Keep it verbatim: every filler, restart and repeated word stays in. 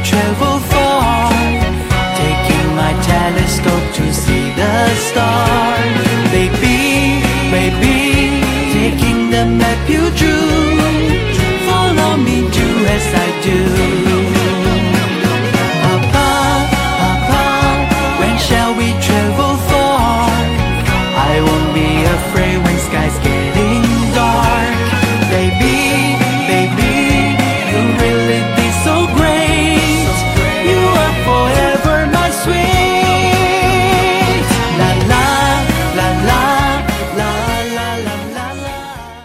travel far, taking my telescope to see the stars. Baby, baby, taking the map you drew.